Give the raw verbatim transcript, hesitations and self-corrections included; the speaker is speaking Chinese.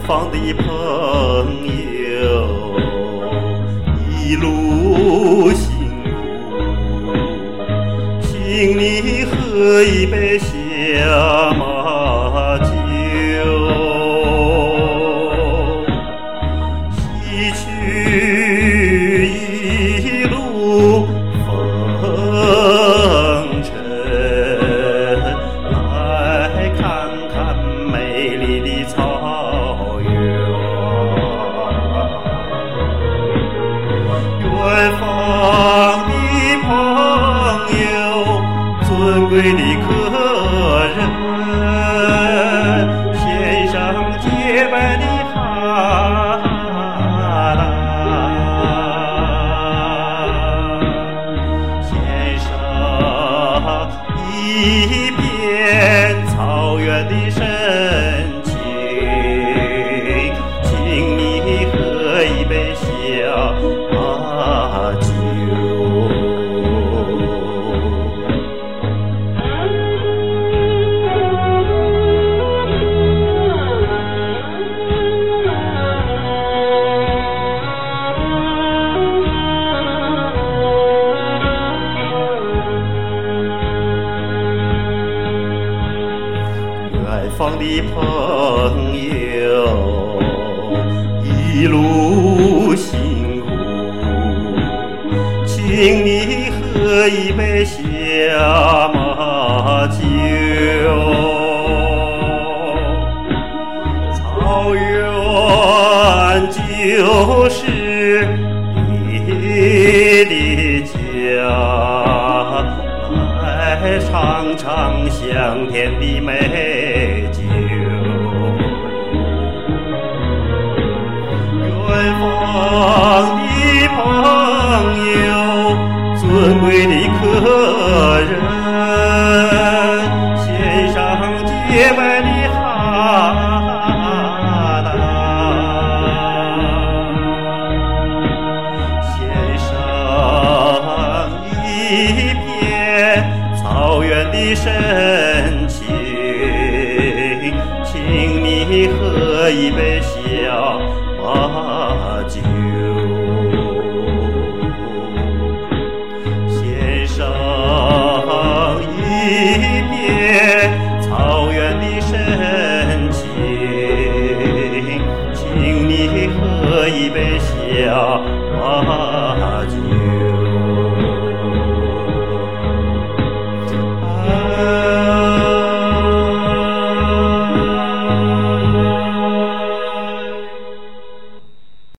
方的朋友，一路辛苦，请你喝一杯下马酒，洗去一路风尘，来看看美丽的草原。远方的朋友，尊贵的客人，献上洁白的哈达，献上一片草原的深情，请你喝一杯下马酒。远方的朋友，一路辛苦，请你喝一杯下马酒。草原就是你的家，来尝尝香甜的美酒。远方的朋友，尊贵的客人，献上洁白的哈达，献上一片草原的深情，请你喝一杯下马酒，献上一片草原的深情，请你喝一杯下马酒。